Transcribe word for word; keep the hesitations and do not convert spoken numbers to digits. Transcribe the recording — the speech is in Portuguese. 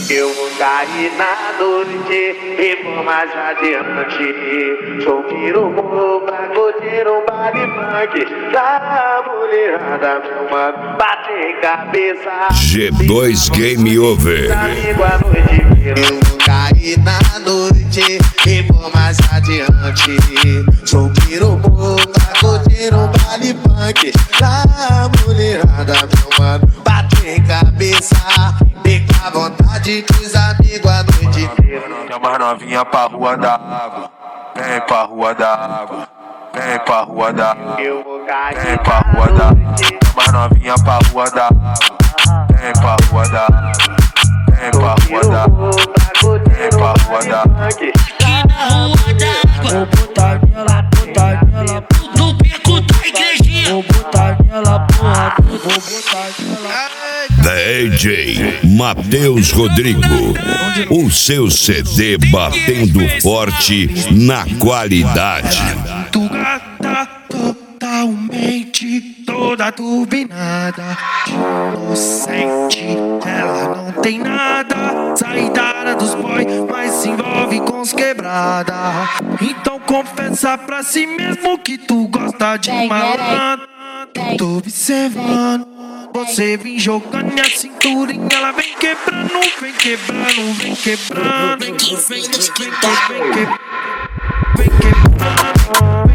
Eu vou cair na noite e vou mais adiante. Sou pirombo pra curtir um baile funk. Da mulherada, meu mano, bate cabeça. G dois Game Over. Amigo à noite. Eu vou cair na noite e vou mais adiante. Sou pirombo pra curtir um baile funk. Da mulherada, meu mano, bate cabeça. Fica à vontade com os amigos a noite inteira. Chama mais novinha pra rua da água. Vem pra rua da água. Vem pra rua da água. Vem pra rua da água. Chama mais novinha pra rua da água. Vem pra rua da água. Vem pra rua da água. Vem pra rua da água. Aqui na rua da água. Vou botar nela, botar nela no beco da igrejinha. Vou botar nela, porra, vou botar nela. D J Matheus Rodrigo, o seu C D batendo forte na qualidade. Tu gata totalmente toda turbinada, inocente, ela não tem nada. Saída dos boy, mas se envolve com os quebrada. Então confessa pra si mesmo que tu gosta de malandro. Tô observando você vem jogando minha cinturinha, ela vem quebrando, vem quebrando, vem quebrando, vem quebrando, vem quebrando, vem quebrando.